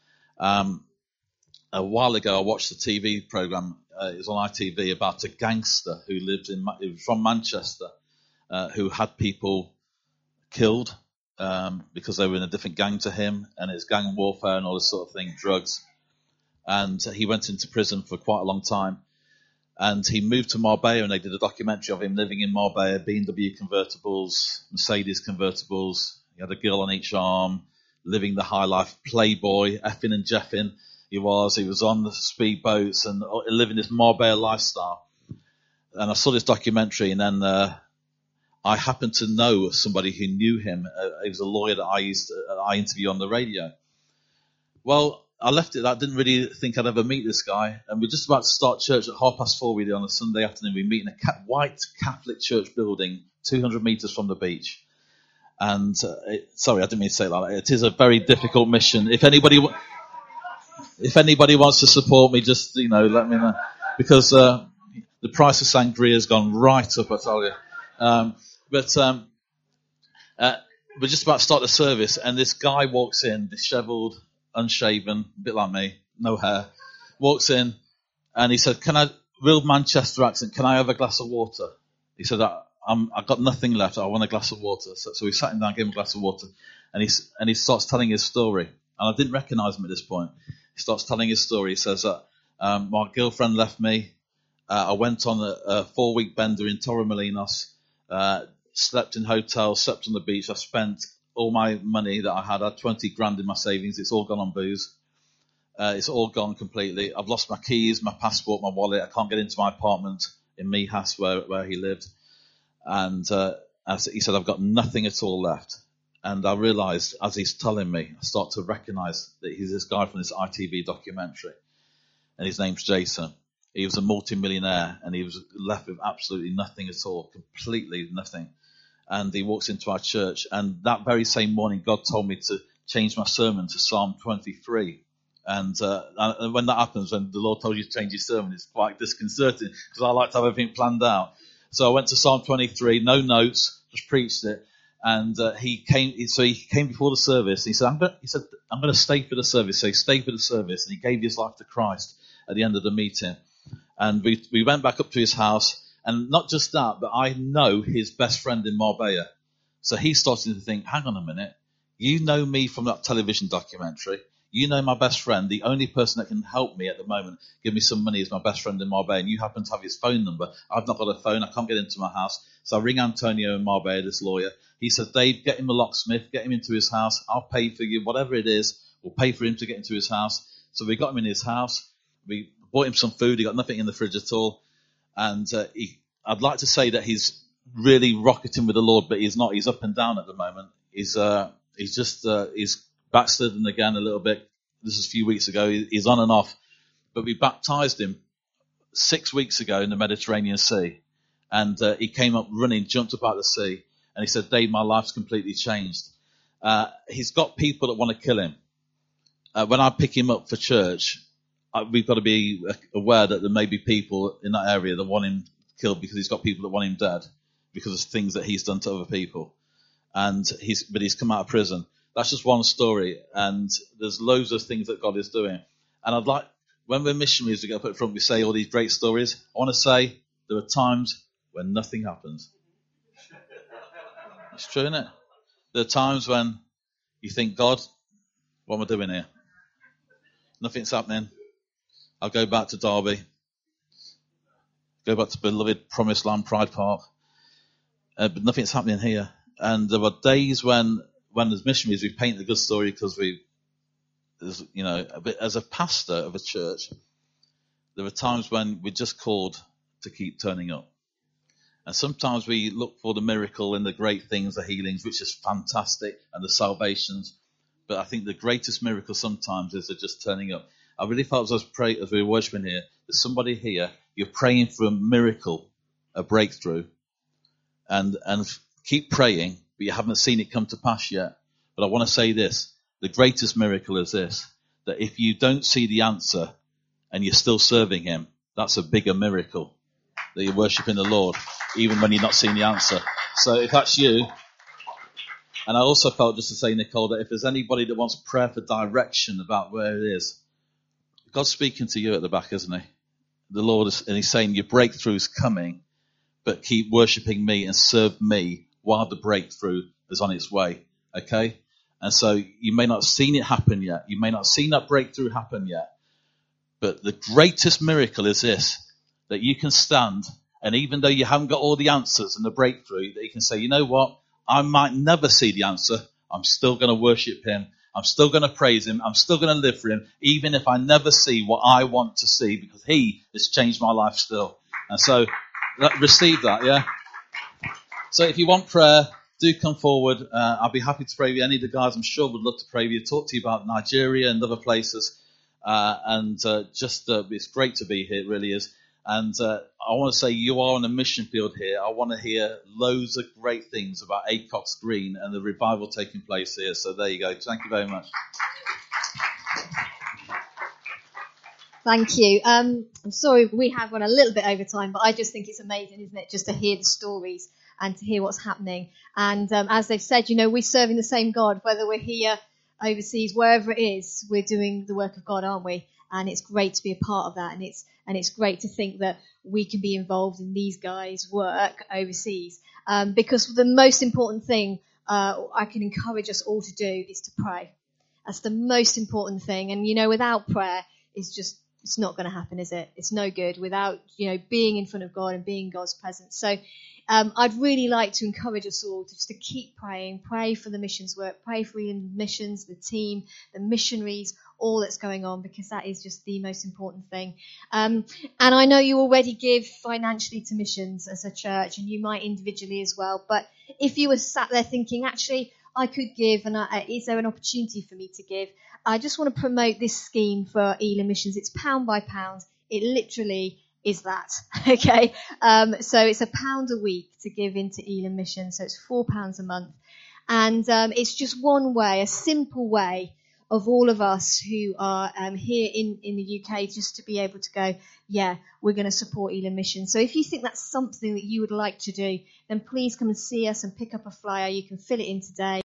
S5: Um, a while ago, I watched a T V program. Uh, it was on I T V about a gangster who lived in, he was from Manchester, uh, who had people killed um, because they were in a different gang to him, and it's gang warfare and all this sort of thing, drugs. And he went into prison for quite a long time. And he moved to Marbella, and they did a documentary of him living in Marbella, B M W convertibles, Mercedes convertibles. He had a girl on each arm, living the high life, playboy, effing and jeffing. He was. He was on the speedboats and living this Marbella lifestyle. And I saw this documentary, and then uh, I happened to know somebody who knew him. Uh, he was a lawyer that I used to, uh, I interviewed on the radio. Well, I left it. I didn't really think I'd ever meet this guy. And we're just about to start church at half past four really on a Sunday afternoon. We meet in a ca- white Catholic church building two hundred metres from the beach. And uh, it, sorry, I didn't mean to say that. Like it is a very difficult mission. If anybody, if anybody wants to support me, just you know, let me know, because uh, the price of sangria has gone right up. I tell you. Um, but um, uh, we're just about to start the service, and this guy walks in, dishevelled, unshaven, a bit like me, no hair, walks in, and he said, "Can I, real Manchester accent? Can I have a glass of water?" He said, I, I'm, I've got nothing left. I want a glass of water. So, so we sat him down, gave him a glass of water, and he and he starts telling his story. And I didn't recognise him at this point. He starts telling his story. He says that um, my girlfriend left me. Uh, I went on a, a four-week bender in Torremolinos, uh, slept in hotels, slept on the beach. I spent all my money that I had. I had twenty grand in my savings. It's all gone on booze. Uh, it's all gone completely. I've lost my keys, my passport, my wallet. I can't get into my apartment in Mijas where, where he lived. And uh, as he said, I've got nothing at all left. And I realised, as he's telling me, I start to recognise that he's this guy from this I T V documentary. And his name's Jason. He was a multi-millionaire, and he was left with absolutely nothing at all, completely nothing. And he walks into our church, and that very same morning, God told me to change my sermon to Psalm twenty-three. And, uh, and when that happens, when the Lord tells you to change your sermon, it's quite disconcerting, because I like to have everything planned out. So I went to Psalm twenty-three, no notes, just preached it. And uh, he came. So he came before the service. And he said, "I'm going." He said, "I'm going to stay for the service." So he stayed for the service, and he gave his life to Christ at the end of the meeting. And we we went back up to his house, and not just that, but I know his best friend in Marbella. So he started to think, "Hang on a minute, you know me from that television documentary. You know my best friend. The only person that can help me at the moment, give me some money, is my best friend in Marbella. And you happen to have his phone number. I've not got a phone. I can't get into my house." So I ring Antonio in Marbella, this lawyer. He said, "Dave, get him a locksmith, get him into his house. I'll pay for you, whatever it is. We'll pay for him to get into his house." So we got him in his house. We bought him some food. He got nothing in the fridge at all. And uh, he, I'd like to say that he's really rocketing with the Lord, but he's not. He's up and down at the moment. He's uh, he's just uh, he's backslidden again a little bit. This is a few weeks ago. He's on and off. But we baptized him six weeks ago in the Mediterranean Sea. And uh, he came up running, jumped up out of the sea. And he said, "Dave, my life's completely changed." Uh, he's got people that want to kill him. Uh, when I pick him up for church, I, we've got to be aware that there may be people in that area that want him killed, because he's got people that want him dead because of things that he's done to other people. And he's, but he's come out of prison. That's just one story, and there's loads of things that God is doing. And I'd like, when we're missionaries, we get up at front, we say all these great stories. I want to say there are times when nothing happens. It's true, isn't it? There are times when you think, "God, what am I doing here? Nothing's happening. I'll go back to Derby, go back to beloved Promised Land Pride Park, uh, but nothing's happening here." And there were days when, when as missionaries, we paint a good story because we, as, you know, as a pastor of a church, there are times when we're just called to keep turning up. And sometimes we look for the miracle and the great things, the healings, which is fantastic, and the salvations. But I think the greatest miracle sometimes is just turning up. I really felt as I was praying, as we were worshiping here, there's somebody here, you're praying for a miracle, a breakthrough, and and keep praying, but you haven't seen it come to pass yet. But I want to say this, the greatest miracle is this, that if you don't see the answer and you're still serving him, that's a bigger miracle, that you're worshiping the Lord, even when you're not seeing the answer. So if that's you, and I also felt just to say, Nicole, that if there's anybody that wants prayer for direction about where it is, God's speaking to you at the back, isn't he? The Lord is, and he's saying your breakthrough's coming, but keep worshipping me and serve me while the breakthrough is on its way. Okay? And so you may not have seen it happen yet. You may not have seen that breakthrough happen yet. But the greatest miracle is this, that you can stand, and even though you haven't got all the answers and the breakthrough, that you can say, "You know what? I might never see the answer. I'm still going to worship him. I'm still going to praise him. I'm still going to live for him, even if I never see what I want to see, because he has changed my life still." And so receive that, yeah? So if you want prayer, do come forward. Uh, I'll be happy to pray with you. Any of the guys, I'm sure, would love to pray with you, talk to you about Nigeria and other places. Uh, and uh, just uh, it's great to be here, it really is. And uh, I want to say you are on a mission field here. I want to hear loads of great things about Acox Green and the revival taking place here. So there you go. Thank you very much.
S1: Thank you. Um, I'm sorry we have run a little bit over time, but I just think it's amazing, isn't it, just to hear the stories and to hear what's happening. And um, as they've said, you know, we're serving the same God, whether we're here, overseas, wherever it is, we're doing the work of God, aren't we? And it's great to be a part of that. And it's and it's great to think that we can be involved in these guys' work overseas. Um, because the most important thing uh, I can encourage us all to do is to pray. That's the most important thing. And, you know, without prayer, it's just, it's not going to happen, is it? It's no good without, you know, being in front of God and being God's presence. So um, I'd really like to encourage us all to just to keep praying, pray for the missions work, pray for the missions, the team, the missionaries, all that's going on, because that is just the most important thing. Um, and I know you already give financially to missions as a church, and you might individually as well. But if you were sat there thinking, actually, I could give, and I, is there an opportunity for me to give? I just want to promote this scheme for Elim Missions. It's pound by pound. It literally is that, okay? Um, so it's a pound a week to give into Elim Missions, so it's four pounds a month. And um, it's just one way, a simple way of all of us who are um, here in, in the U K just to be able to go, yeah, we're going to support Elim Missions. So if you think that's something that you would like to do, then please come and see us and pick up a flyer. You can fill it in today.